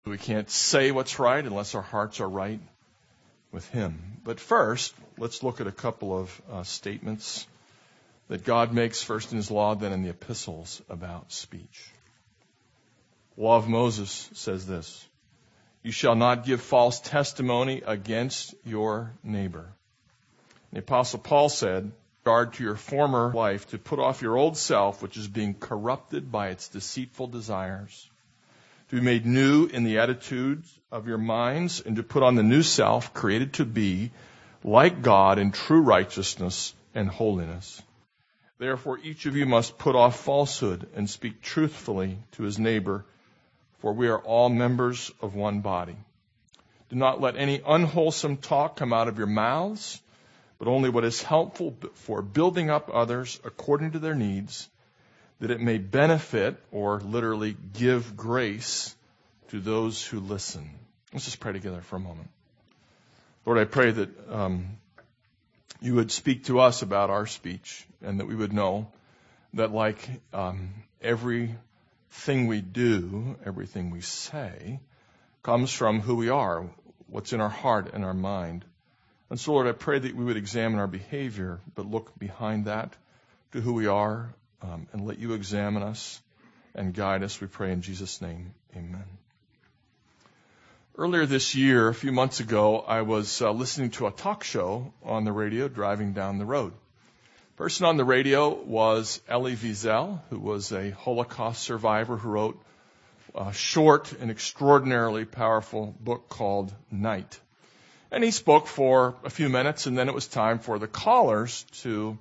We can't say what's right unless our hearts are right with Him. But first, let's look at a couple of statements that God makes first in His law, then in the epistles about speech. The law of Moses says this: "You shall not give false testimony against your neighbor." The Apostle Paul said, "Regard to your former life, to put off your old self, which is being corrupted by its deceitful desires, to be made new in the attitudes of your minds, and to put on the new self, created to be like God in true righteousness and holiness. Therefore, each of you must put off falsehood and speak truthfully to his neighbor, for we are all members of one body. Do not let any unwholesome talk come out of your mouths, but only what is helpful for building up others according to their needs, that it may benefit, or literally give grace, to those who listen." Let's just pray together for a moment. Lord, I pray that you would speak to us about our speech, and that we would know that like everything we do, everything we say, comes from who we are, what's in our heart and our mind. And so, Lord, I pray that we would examine our behavior, but look behind that to who we are, and let you examine us and guide us, we pray in Jesus' name. Amen. Earlier this year, a few months ago, I was listening to a talk show on the radio driving down the road. The person on the radio was Elie Wiesel, who was a Holocaust survivor who wrote a short and extraordinarily powerful book called Night. And he spoke for a few minutes, and then it was time for the callers to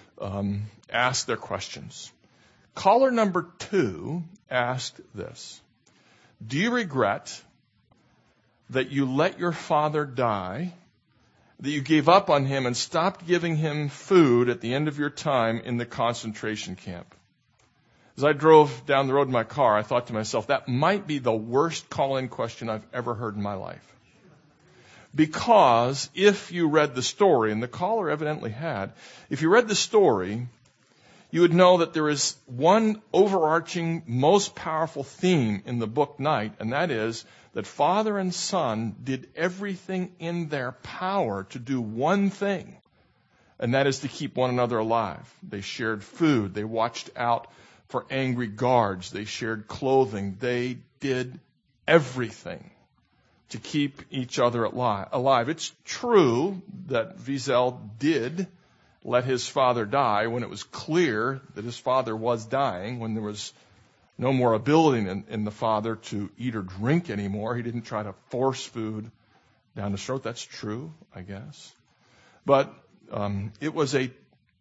ask their questions. Caller number 2 asked this: "Do you regret that you let your father die, that you gave up on him and stopped giving him food at the end of your time in the concentration camp?" As I drove down the road in my car, I thought to myself, that might be the worst call-in question I've ever heard in my life. Because if you read the story, and the caller evidently had, if you read the story, you would know that there is one overarching, most powerful theme in the book Night, and that is that father and son did everything in their power to do one thing, and that is to keep one another alive. They shared food. They watched out for angry guards. They shared clothing. They did everything to keep each other alive. It's true that Wiesel did let his father die when it was clear that his father was dying, when there was no more ability in the father to eat or drink anymore. He didn't try to force food down his throat. That's true, I guess. But it was an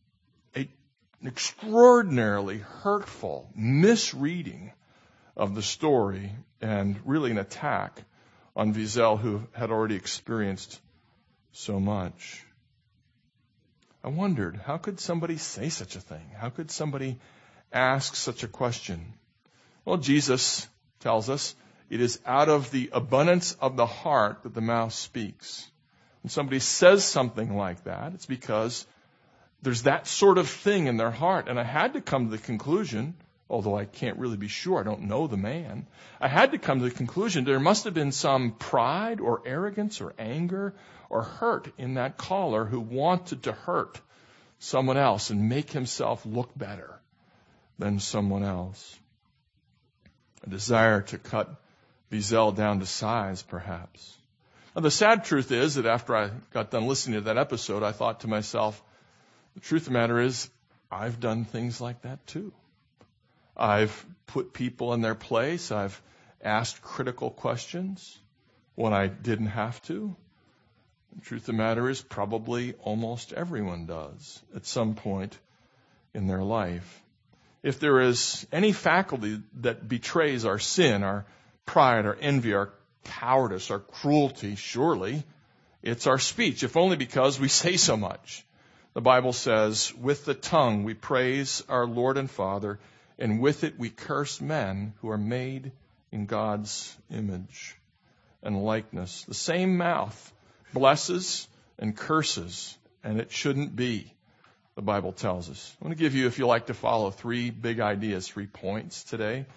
extraordinarily hurtful misreading of the story, and really an attack on Wiesel, who had already experienced so much. I wondered, how could somebody say such a thing? How could somebody ask such a question? Well, Jesus tells us it is out of the abundance of the heart that the mouth speaks. When somebody says something like that, it's because there's that sort of thing in their heart. And I had to come to the conclusion, although I can't really be sure, I don't know the man, I had to come to the conclusion there must have been some pride or arrogance or anger or hurt in that caller who wanted to hurt someone else and make himself look better than someone else. A desire to cut Wiesel down to size, perhaps. Now, the sad truth is that after I got done listening to that episode, I thought to myself, the truth of the matter is, I've done things like that too. I've put people in their place. I've asked critical questions when I didn't have to. The truth of the matter is, probably almost everyone does at some point in their life. If there is any faculty that betrays our sin, our pride, our envy, our cowardice, our cruelty, surely it's our speech, if only because we say so much. The Bible says, with the tongue we praise our Lord and Father, and with it we curse men who are made in God's image and likeness. The same mouth blesses and curses, and it shouldn't be, the Bible tells us. I want to give you, if you like to follow, 3 big ideas, 3 points today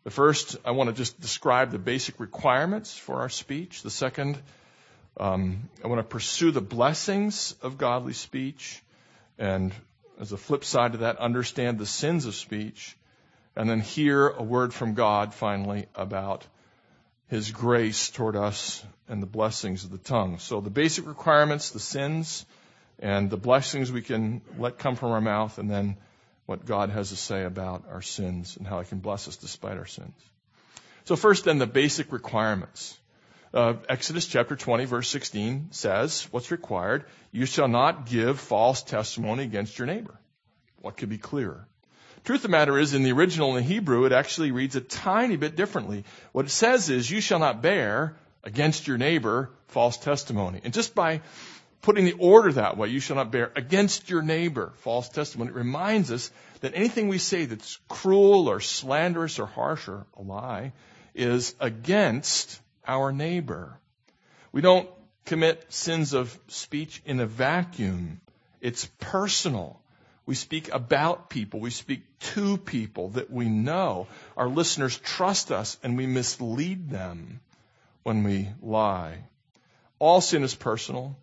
The first, I want to just describe the basic requirements for our speech. The second, I want to pursue the blessings of godly speech. And as a flip side to that, understand the sins of speech. And then hear a word from God, finally, about His grace toward us and the blessings of the tongue. So the basic requirements, the sins, and the blessings we can let come from our mouth, and then what God has to say about our sins and how He can bless us despite our sins. So first then, the basic requirements. Exodus chapter 20, verse 16 says, what's required? You shall not give false testimony against your neighbor. What could be clearer? Truth of the matter is, in the original, in the Hebrew, it actually reads a tiny bit differently. What it says is, you shall not bear against your neighbor false testimony. And just by putting the order that way, you shall not bear against your neighbor false testimony, it reminds us that anything we say that's cruel or slanderous or harsh or a lie is against our neighbor. We don't commit sins of speech in a vacuum. It's personal. We speak about people. We speak to people that we know. Our listeners trust us, and we mislead them when we lie. All sin is personal.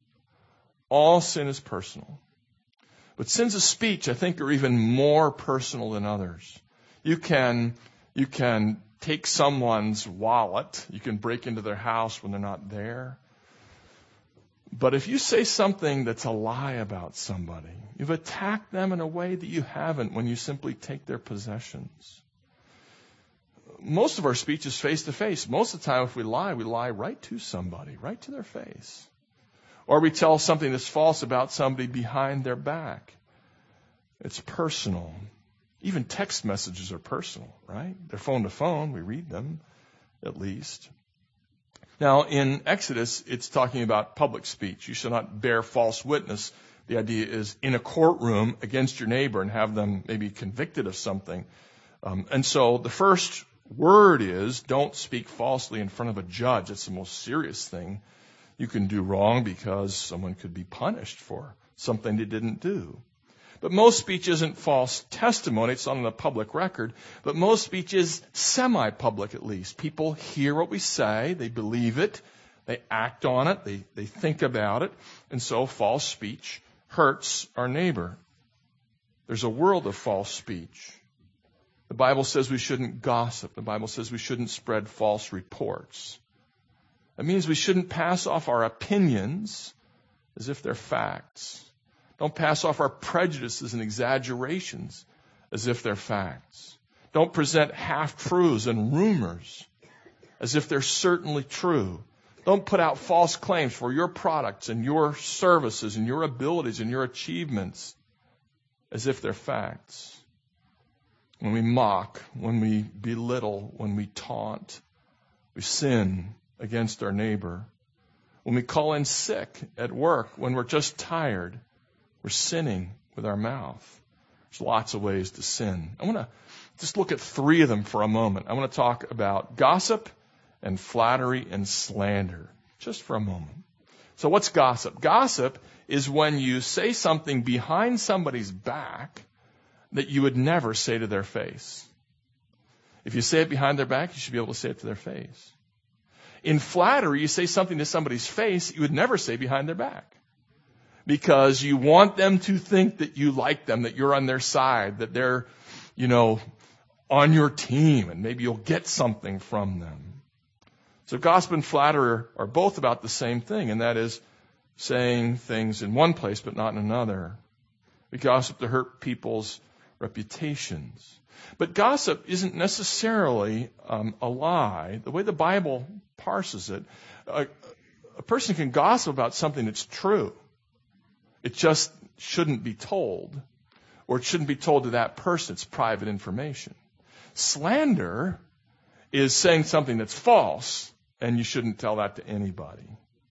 All sin is personal. But sins of speech, I think, are even more personal than others. You can take someone's wallet. You can break into their house when they're not there. But if you say something that's a lie about somebody, you've attacked them in a way that you haven't when you simply take their possessions. Most of our speech is face to face. Most of the time, if we lie right to somebody, right to their face. Or we tell something that's false about somebody behind their back. It's personal. Even text messages are personal, right? They're phone to phone. We read them, at least. Now, in Exodus, it's talking about public speech. You shall not bear false witness. The idea is in a courtroom against your neighbor and have them maybe convicted of something. And so the first word is, don't speak falsely in front of a judge. It's the most serious thing you can do wrong, because someone could be punished for something they didn't do. But most speech isn't false testimony. It's not on the public record. But most speech is semi-public, at least. People hear what we say. They believe it. They act on it. They think about it. And so false speech hurts our neighbor. There's a world of false speech. The Bible says we shouldn't gossip. The Bible says we shouldn't spread false reports. That means we shouldn't pass off our opinions as if they're facts. Don't pass off our prejudices and exaggerations as if they're facts. Don't present half-truths and rumors as if they're certainly true. Don't put out false claims for your products and your services and your abilities and your achievements as if they're facts. When we mock, when we belittle, when we taunt, we sin against our neighbor. When we call in sick at work, when we're just tired, we're sinning with our mouth. There's lots of ways to sin. I want to just look at three of them for a moment. I want to talk about gossip and flattery and slander, just for a moment. So what's gossip? Gossip is when you say something behind somebody's back that you would never say to their face. If you say it behind their back, you should be able to say it to their face. In flattery, you say something to somebody's face you would never say behind their back, because you want them to think that you like them, that you're on their side, that they're, on your team, and maybe you'll get something from them. So gossip and flattery are both about the same thing, and that is saying things in one place but not in another. We gossip to hurt people's reputations. But gossip isn't necessarily a lie. The way the Bible parses it, a person can gossip about something that's true. It just shouldn't be told, or it shouldn't be told to that person. It's private information. Slander is saying something that's false, and you shouldn't tell that to anybody.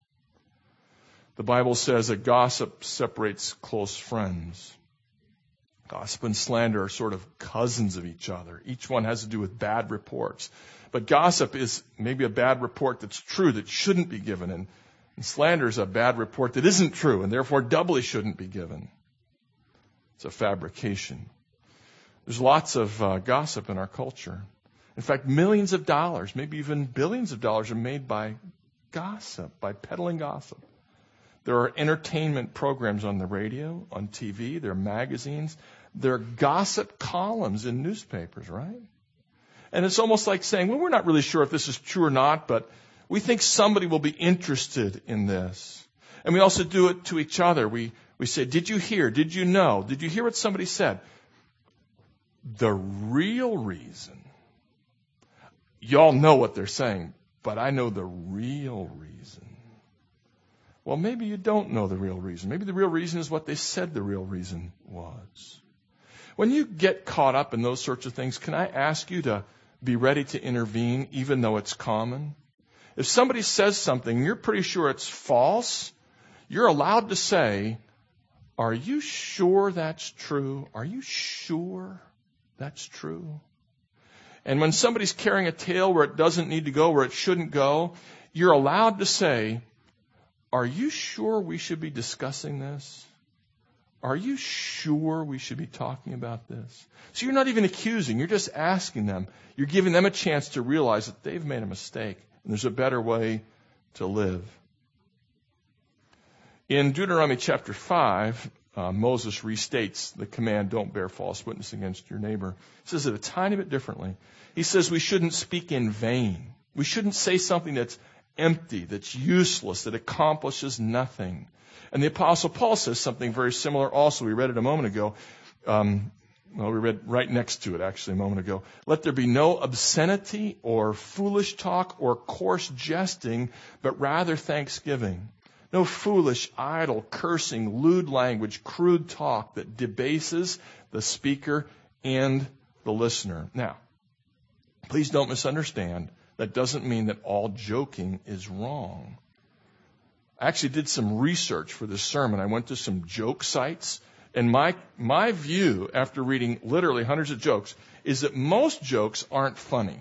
The Bible says that gossip separates close friends. Gossip and slander are sort of cousins of each other. Each one has to do with bad reports. But gossip is maybe a bad report that's true that shouldn't be given. And slander is a bad report that isn't true and therefore doubly shouldn't be given. It's a fabrication. There's lots of gossip in our culture. In fact, millions of dollars, maybe even billions of dollars are made by gossip, by peddling gossip. There are entertainment programs on the radio, on TV, there are magazines, there are gossip columns in newspapers, right? And it's almost like saying, well, we're not really sure if this is true or not, but we think somebody will be interested in this. And we also do it to each other. We say, did you hear? Did you know? Did you hear what somebody said? The real reason, y'all know what they're saying, but I know the real reason. Well, maybe you don't know the real reason. Maybe the real reason is what they said the real reason was. When you get caught up in those sorts of things, can I ask you to be ready to intervene, even though it's common? If somebody says something, you're pretty sure it's false, you're allowed to say, are you sure that's true? Are you sure that's true? And when somebody's carrying a tale where it doesn't need to go, where it shouldn't go, you're allowed to say, are you sure we should be discussing this? Are you sure we should be talking about this? So you're not even accusing, you're just asking them. You're giving them a chance to realize that they've made a mistake and there's a better way to live. In Deuteronomy chapter 5, Moses restates the command, don't bear false witness against your neighbor. He says it a tiny bit differently. He says we shouldn't speak in vain. We shouldn't say something that's empty, that's useless, that accomplishes nothing. And the Apostle Paul says something very similar also. We read it a moment ago. We read right next to it actually a moment ago. Let there be no obscenity or foolish talk or coarse jesting, but rather thanksgiving. No foolish, idle, cursing, lewd language, crude talk that debases the speaker and the listener. Now, please don't misunderstand. That doesn't mean that all joking is wrong. I actually did some research for this sermon. I went to some joke sites. And my view, after reading literally hundreds of jokes, is that most jokes aren't funny.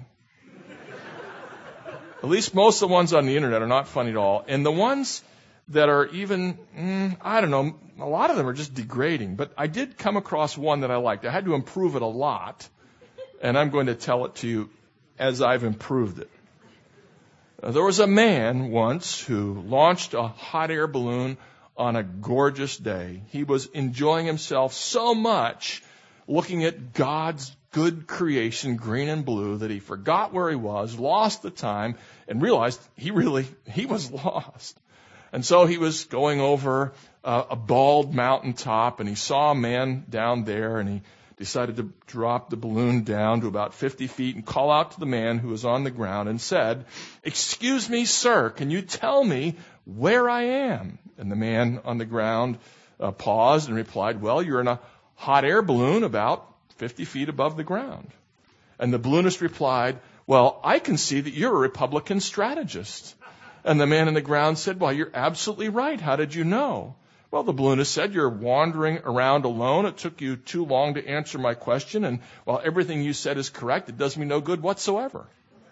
At least most of the ones on the internet are not funny at all. And the ones that are even, I don't know, a lot of them are just degrading. But I did come across one that I liked. I had to improve it a lot. And I'm going to tell it to you as I've improved it. There was a man once who launched a hot air balloon on a gorgeous day. He was enjoying himself so much looking at God's good creation, green and blue, that he forgot where he was, lost the time, and realized he was lost. And so he was going over a bald mountaintop, and he saw a man down there, and he decided to drop the balloon down to about 50 feet and call out to the man who was on the ground and said, "Excuse me, sir, can you tell me where I am?" And the man on the ground paused and replied, "Well, you're in a hot air balloon about 50 feet above the ground." And the balloonist replied, "Well, I can see that you're a Republican strategist." And the man on the ground said, "Well, you're absolutely right. How did you know?" Well, the balloonist said, "You're wandering around alone. It took you too long to answer my question. And while everything you said is correct, it does me no good whatsoever."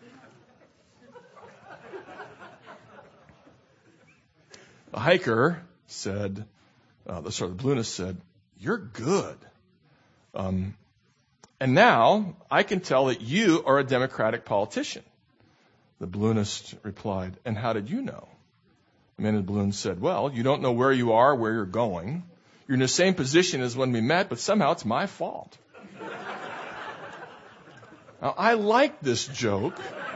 The hiker said, the balloonist said, "You're good. And now I can tell that you are a Democratic politician." The balloonist replied, "And how did you know?" The man in the balloon said, "Well, you don't know where you are, where you're going. You're in the same position as when we met, but somehow it's my fault." Now, I like this joke.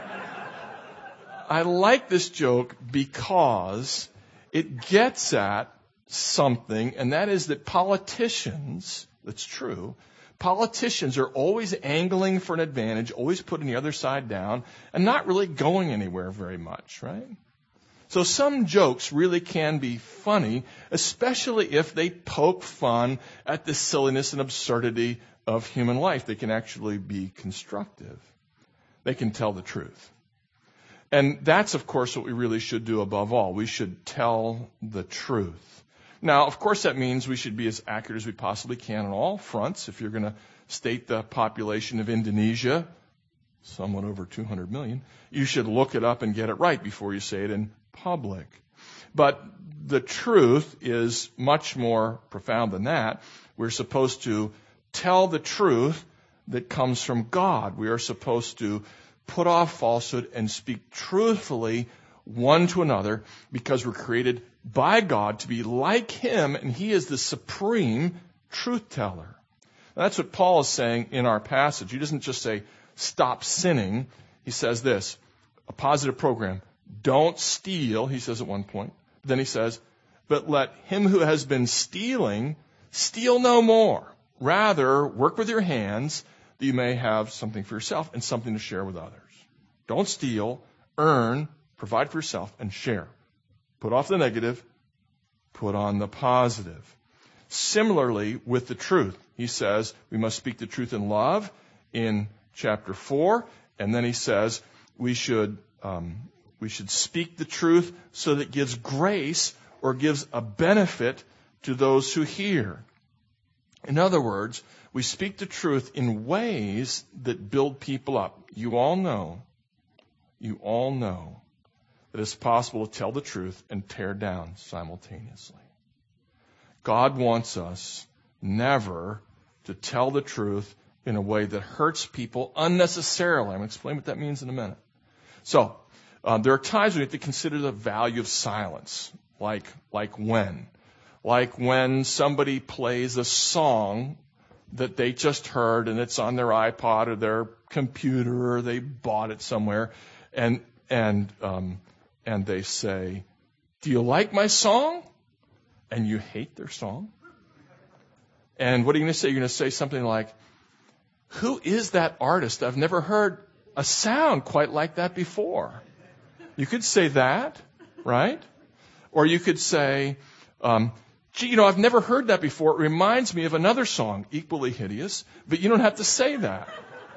I like this joke because it gets at something, and that is that politicians, that's true, politicians are always angling for an advantage, always putting the other side down, and not really going anywhere very much, right? So some jokes really can be funny, especially if they poke fun at the silliness and absurdity of human life. They can actually be constructive. They can tell the truth. And that's, of course, what we really should do above all. We should tell the truth. Now, of course, that means we should be as accurate as we possibly can on all fronts. If you're going to state the population of Indonesia, somewhat over 200 million, you should look it up and get it right before you say it in public. But the truth is much more profound than that. We're supposed to tell the truth that comes from God. We are supposed to put off falsehood and speak truthfully one to another because we're created by God to be like Him, and He is the supreme truth teller. That's what Paul is saying in our passage. He doesn't just say, stop sinning. He says this, a positive program. Don't steal, he says at one point. Then he says, but let him who has been stealing steal no more. Rather, work with your hands that you may have something for yourself and something to share with others. Don't steal, earn, provide for yourself, and share. Put off the negative, put on the positive. Similarly, with the truth, he says we must speak the truth in love in chapter 4, and then he says we should speak the truth so that it gives grace or gives a benefit to those who hear. In other words, we speak the truth in ways that build people up. You all know that it's possible to tell the truth and tear down simultaneously. God wants us never to tell the truth in a way that hurts people unnecessarily. I'm going to explain what that means in a minute. So, there are times when we have to consider the value of silence, like when somebody plays a song that they just heard and it's on their iPod or their computer or they bought it somewhere, and they say, "Do you like my song?" And you hate their song. And what are you going to say? You're going to say something like, "Who is that artist? I've never heard a sound quite like that before." You could say that, right? Or you could say, "Gee, I've never heard that before. It reminds me of another song, equally hideous," but you don't have to say that.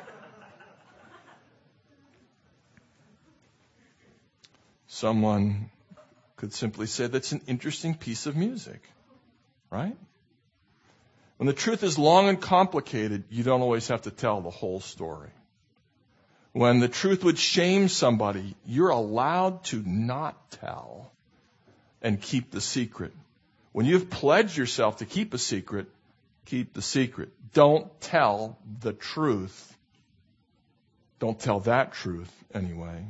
Someone could simply say that's an interesting piece of music, right? When the truth is long and complicated, you don't always have to tell the whole story. When the truth would shame somebody, you're allowed to not tell and keep the secret. When you've pledged yourself to keep a secret, keep the secret. Don't tell the truth. Don't tell that truth anyway.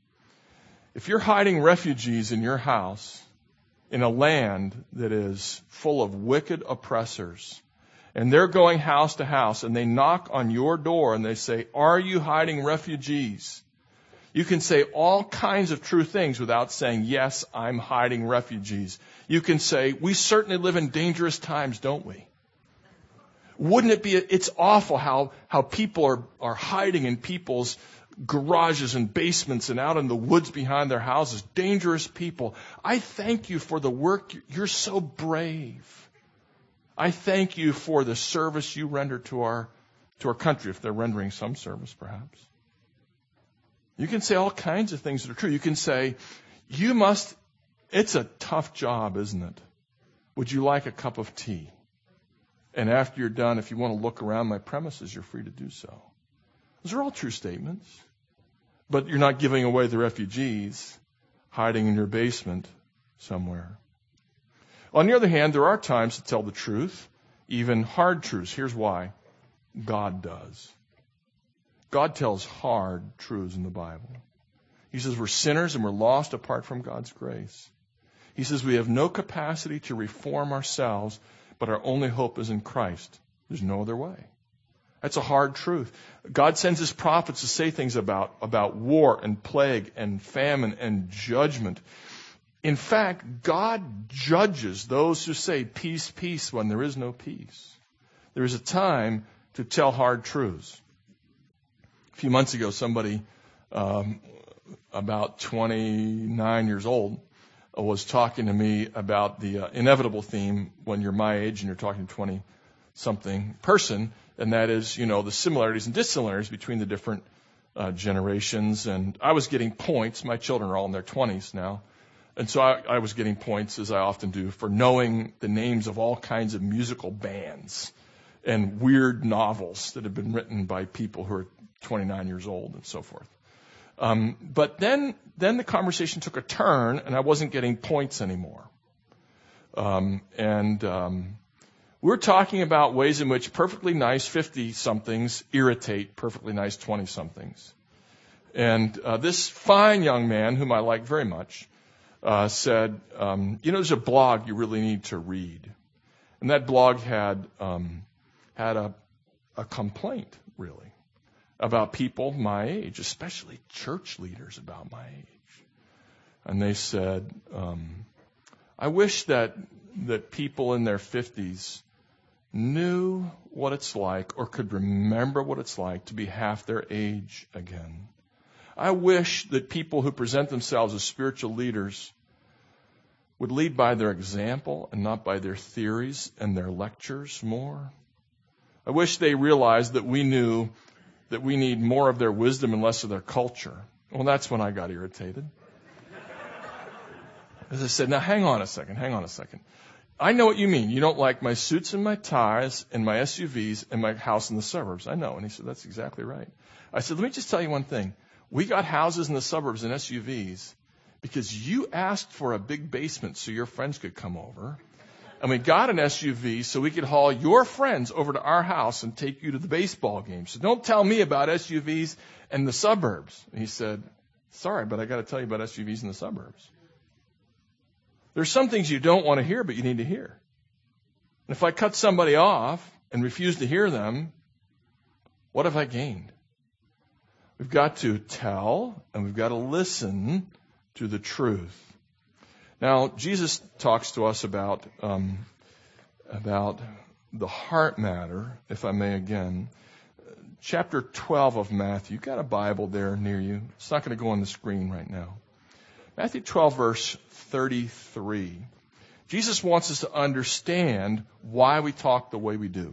If you're hiding refugees in your house in a land that is full of wicked oppressors, and they're going house to house, and they knock on your door and they say, "Are you hiding refugees?" You can say all kinds of true things without saying, "Yes, I'm hiding refugees." You can say, "We certainly live in dangerous times, don't we?" Wouldn't it be, it's awful how people are hiding in people's garages and basements and out in the woods behind their houses. Dangerous people. I thank you for the work. You're so brave. I thank you for the service you render to our country, if they're rendering some service, perhaps. You can say all kinds of things that are true. You can say, it's a tough job, isn't it? Would you like a cup of tea? And after you're done, if you want to look around my premises, you're free to do so. Those are all true statements. But you're not giving away the refugees hiding in your basement somewhere. On the other hand, there are times to tell the truth, even hard truths. Here's why. God does. God tells hard truths in the Bible. He says we're sinners and we're lost apart from God's grace. He says we have no capacity to reform ourselves, but our only hope is in Christ. There's no other way. That's a hard truth. God sends His prophets to say things about war and plague and famine and judgment. In fact, God judges those who say peace, peace when there is no peace. There is a time to tell hard truths. A few months ago, somebody about 29 years old was talking to me about the inevitable theme when you're my age and you're talking to a 20-something person, and that is, the similarities and dissimilarities between the different generations. And I was getting points. My children are all in their 20s now. And so I was getting points, as I often do, for knowing the names of all kinds of musical bands and weird novels that have been written by people who are 29 years old and so forth. But then the conversation took a turn, and I wasn't getting points anymore. We're talking about ways in which perfectly nice 50-somethings irritate perfectly nice 20-somethings. And this fine young man, whom I like very much, said, there's a blog you really need to read. And that blog had a complaint, really, about people my age, especially church leaders about my age. And they said, I wish that people in their 50s knew what it's like or could remember what it's like to be half their age again. I wish that people who present themselves as spiritual leaders would lead by their example and not by their theories and their lectures more. I wish they realized that we knew that we need more of their wisdom and less of their culture. Well, that's when I got irritated. As I said, now hang on a second. I know what you mean. You don't like my suits and my ties and my SUVs and my house in the suburbs. I know. And he said, that's exactly right. I said, let me just tell you one thing. We got houses in the suburbs and SUVs because you asked for a big basement so your friends could come over. And we got an SUV so we could haul your friends over to our house and take you to the baseball game. So don't tell me about SUVs and the suburbs. And he said, sorry, but I got to tell you about SUVs in the suburbs. There's some things you don't want to hear, but you need to hear. And if I cut somebody off and refuse to hear them, what have I gained? We've got to tell and we've got to listen to the truth. Now, Jesus talks to us about the heart matter, if I may again. Chapter 12 of Matthew. You've got a Bible there near you. It's not going to go on the screen right now. Matthew 12, verse 33. Jesus wants us to understand why we talk the way we do.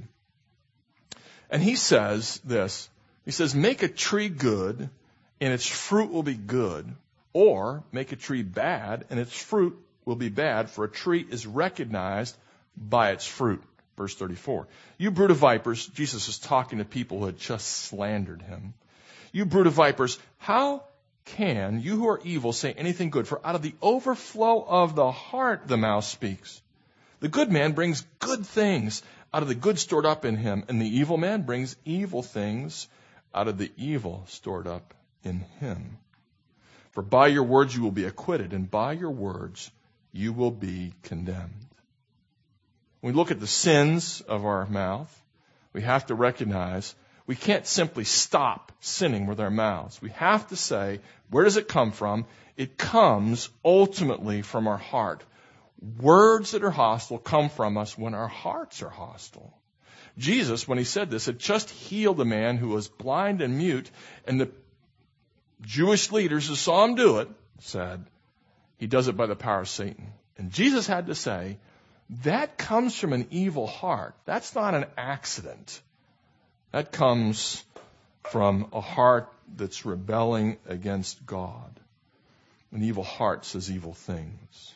And he says this. He says, make a tree good, and its fruit will be good. Or make a tree bad, and its fruit will be bad, for a tree is recognized by its fruit. Verse 34. You brood of vipers, Jesus is talking to people who had just slandered him. You brood of vipers, how can you who are evil say anything good? For out of the overflow of the heart the mouth speaks. The good man brings good things out of the good stored up in him, and the evil man brings evil things out of the evil stored up in him. For by your words you will be acquitted, and by your words you will be condemned. When we look at the sins of our mouth, we have to recognize we can't simply stop sinning with our mouths. We have to say, where does it come from? It comes ultimately from our heart. Words that are hostile come from us when our hearts are hostile. Jesus, when he said this, had just healed a man who was blind and mute, and the Jewish leaders who saw him do it said, he does it by the power of Satan. And Jesus had to say, that comes from an evil heart. That's not an accident. That comes from a heart that's rebelling against God. An evil heart says evil things.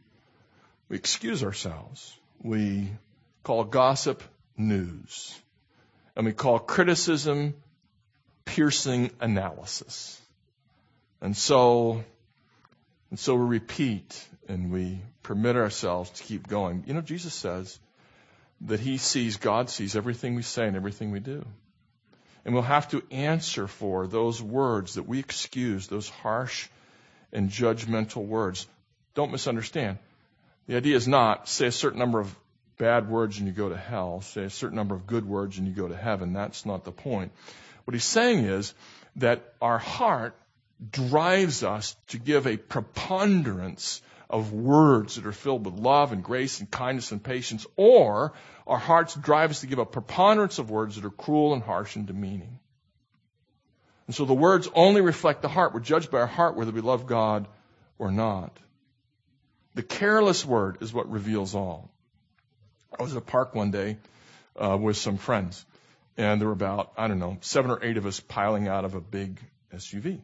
We excuse ourselves. We call gossip news. And we call criticism piercing analysis. And so we repeat and we permit ourselves to keep going. You know, Jesus says that God sees everything we say and everything we do. And we'll have to answer for those words that we excuse, those harsh and judgmental words. Don't misunderstand. The idea is not say a certain number of bad words and you go to hell. Say a certain number of good words and you go to heaven. That's not the point. What he's saying is that our heart drives us to give a preponderance of words that are filled with love and grace and kindness and patience, or our hearts drive us to give a preponderance of words that are cruel and harsh and demeaning. And so the words only reflect the heart. We're judged by our heart whether we love God or not. The careless word is what reveals all. I was at a park one day with some friends, and there were about, 7 or 8 of us piling out of a big SUV.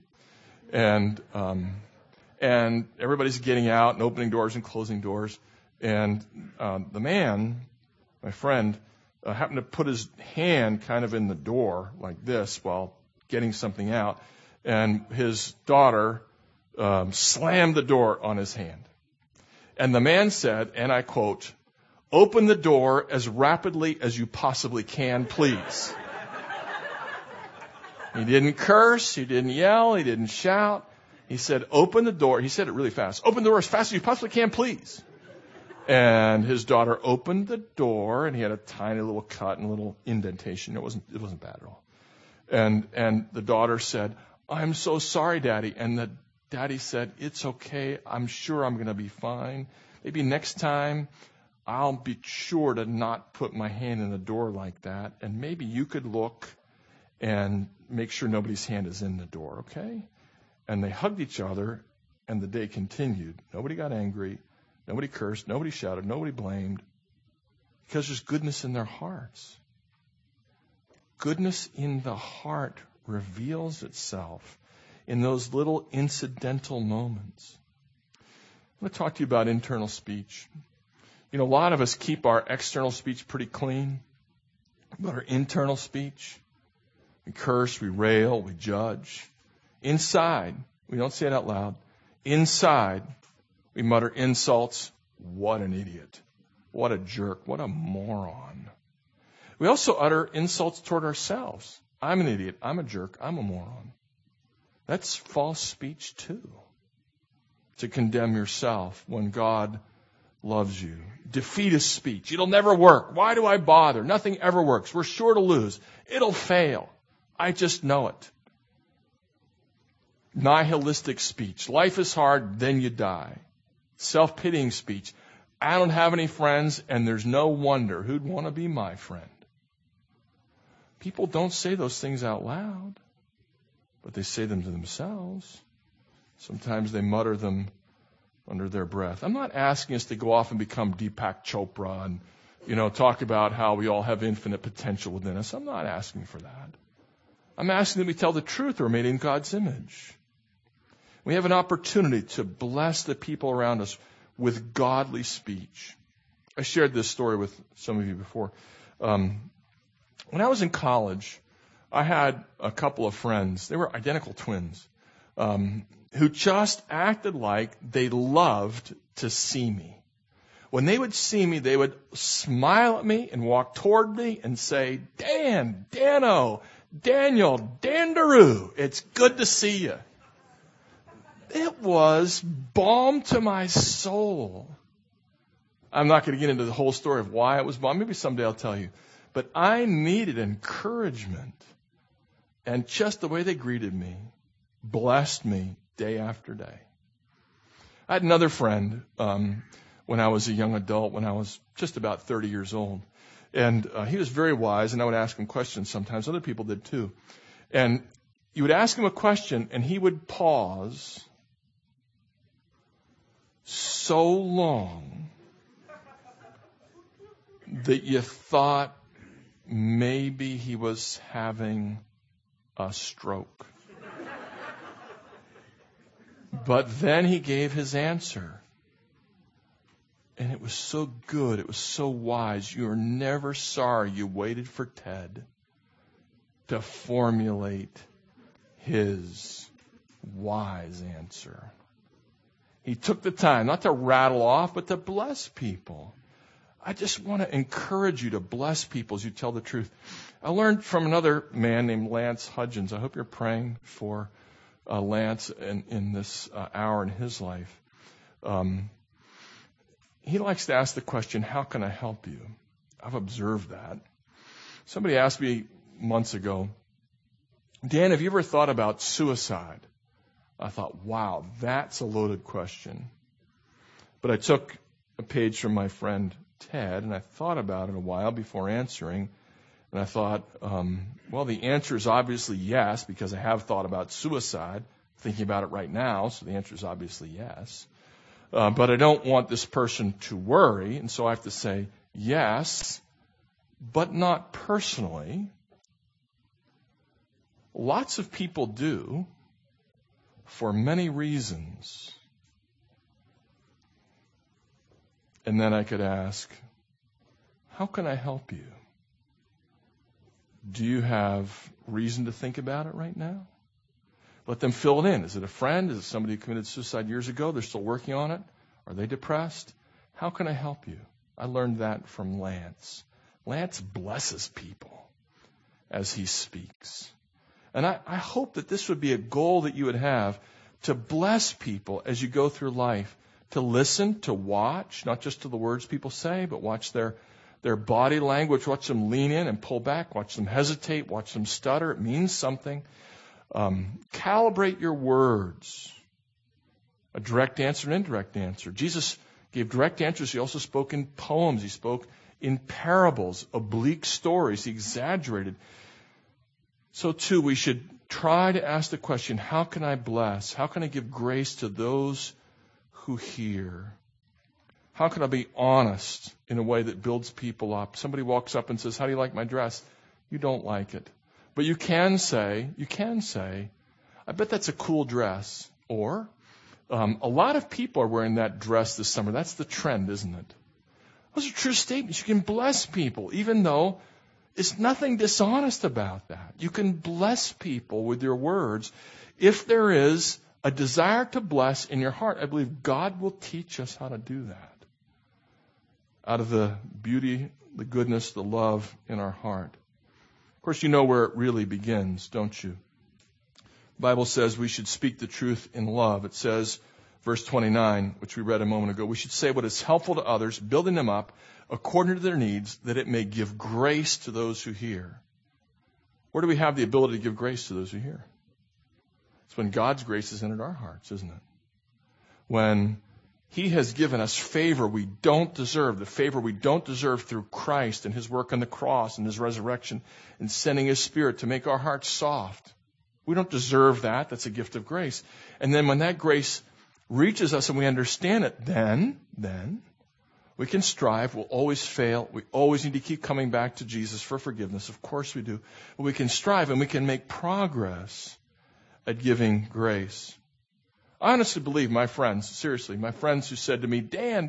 And everybody's getting out and opening doors and closing doors. And the man, my friend, happened to put his hand kind of in the door like this while getting something out. And his daughter slammed the door on his hand. And the man said, and I quote, open the door as rapidly as you possibly can, please. He didn't curse. He didn't yell. He didn't shout. He said, open the door. He said it really fast. Open the door as fast as you possibly can, please. And his daughter opened the door, and he had a tiny little cut and a little indentation. It wasn't bad at all. And the daughter said, I'm so sorry, Daddy. And the daddy said, it's okay. I'm sure I'm going to be fine. Maybe next time I'll be sure to not put my hand in the door like that. And maybe you could look and make sure nobody's hand is in the door, okay? And they hugged each other, and the day continued. Nobody got angry. Nobody cursed. Nobody shouted. Nobody blamed. Because there's goodness in their hearts. Goodness in the heart reveals itself in those little incidental moments. I'm going to talk to you about internal speech. You know, a lot of us keep our external speech pretty clean, but our internal speech, we curse, we rail, we judge. Inside, we don't say it out loud. Inside, we mutter insults. What an idiot. What a jerk. What a moron. We also utter insults toward ourselves. I'm an idiot. I'm a jerk. I'm a moron. That's false speech too. To condemn yourself when God loves you. Defeatist speech. It'll never work. Why do I bother? Nothing ever works. We're sure to lose. It'll fail. I just know it. Nihilistic speech. Life is hard, then you die. Self-pitying speech. I don't have any friends, and there's no wonder. Who'd want to be my friend? People don't say those things out loud, but they say them to themselves. Sometimes they mutter them under their breath. I'm not asking us to go off and become Deepak Chopra and, talk about how we all have infinite potential within us. I'm not asking for that. I'm asking that we tell the truth. We're made in God's image. We have an opportunity to bless the people around us with godly speech. I shared this story with some of you before. When I was in college, I had a couple of friends. They were identical twins who just acted like they loved to see me. When they would see me, they would smile at me and walk toward me and say, Dan, Dano, Daniel, Dandaroo, it's good to see you. It was balm to my soul. I'm not going to get into the whole story of why it was balm. Maybe someday I'll tell you. But I needed encouragement. And just the way they greeted me blessed me day after day. I had another friend when I was a young adult, when I was just about 30 years old. And he was very wise, and I would ask him questions sometimes. Other people did too. And you would ask him a question, and he would pause so long that you thought maybe he was having a stroke. But then he gave his answer. And it was so good. It was so wise. You are never sorry you waited for Ted to formulate his wise answer. He took the time not to rattle off, but to bless people. I just want to encourage you to bless people as you tell the truth. I learned from another man named Lance Hudgens. I hope you're praying for Lance in this hour in his life. He likes to ask the question, how can I help you? I've observed that. Somebody asked me months ago, Dan, have you ever thought about suicide? I thought, wow, that's a loaded question. But I took a page from my friend Ted, and I thought about it a while before answering. And I thought, well, the answer is obviously yes, because I have thought about suicide, thinking about it right now, so the answer is obviously yes. But I don't want this person to worry, and so I have to say yes, but not personally. Lots of people do, for many reasons. And then I could ask, how can I help you? Do you have reason to think about it right now? Let them fill it in. Is it a friend? Is it somebody who committed suicide years ago? They're still working on it? Are they depressed? How can I help you? I learned that from Lance. Lance blesses people as he speaks. And I hope that this would be a goal that you would have, to bless people as you go through life, to listen, to watch, not just to the words people say, but watch their body language, watch them lean in and pull back, watch them hesitate, watch them stutter. It means something. Calibrate your words. A direct answer and indirect answer. Jesus gave direct answers. He also spoke in poems. He spoke in parables, oblique stories. He exaggerated. So too, we should try to ask the question, how can I bless? How can I give grace to those who hear? How can I be honest in a way that builds people up? Somebody walks up and says, how do you like my dress? You don't like it. But you can say, I bet that's a cool dress. Or, a lot of people are wearing that dress this summer. That's the trend, isn't it? Those are true statements. You can bless people, even though there's nothing dishonest about that. You can bless people with your words. If there is a desire to bless in your heart, I believe God will teach us how to do that. Out of the beauty, the goodness, the love in our heart. Of course, you know where it really begins, don't you? The Bible says we should speak the truth in love. It says, verse 29, which we read a moment ago, we should say what is helpful to others, building them up according to their needs, that it may give grace to those who hear. Where do we have the ability to give grace to those who hear? It's when God's grace has entered our hearts, isn't it? When He has given us favor we don't deserve, the favor we don't deserve through Christ and His work on the cross and His resurrection and sending His Spirit to make our hearts soft. We don't deserve that. That's a gift of grace. And then when that grace reaches us and we understand it, then we can strive. We'll always fail. We always need to keep coming back to Jesus for forgiveness. Of course we do. But we can strive and we can make progress at giving grace. I honestly believe my friends, seriously, my friends who said to me, Dan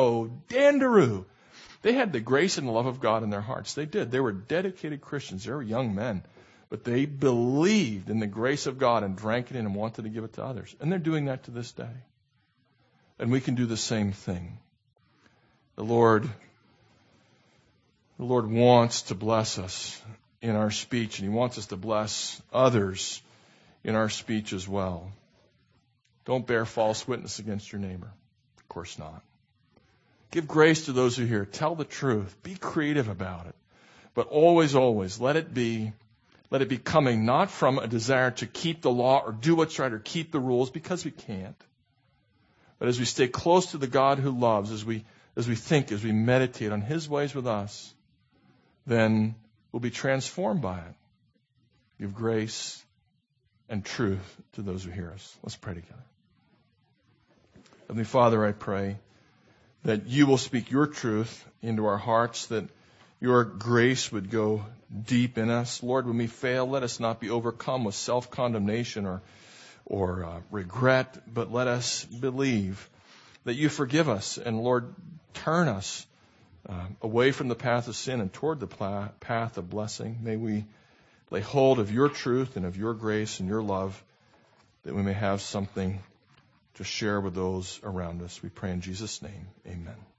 Daru, they had the grace and the love of God in their hearts. They did. They were dedicated Christians. They were young men. But they believed in the grace of God and drank it in and wanted to give it to others. And they're doing that to this day. And we can do the same thing. The Lord wants to bless us in our speech, and He wants us to bless others in our speech as well. Don't bear false witness against your neighbor. Of course not. Give grace to those who hear. Tell the truth. Be creative about it. But always, let it be coming not from a desire to keep the law or do what's right or keep the rules, because we can't. But as we stay close to the God who loves, as we think, as we meditate on His ways with us, then we'll be transformed by it. Give grace and truth to those who hear us. Let's pray together. Heavenly Father, I pray that You will speak Your truth into our hearts, that Your grace would go deep in us. Lord, when we fail, let us not be overcome with self-condemnation or regret, but let us believe that You forgive us. And Lord, turn us away from the path of sin and toward the path of blessing. May we lay hold of Your truth and of Your grace and Your love, that we may have something to share with those around us. We pray in Jesus' name. Amen.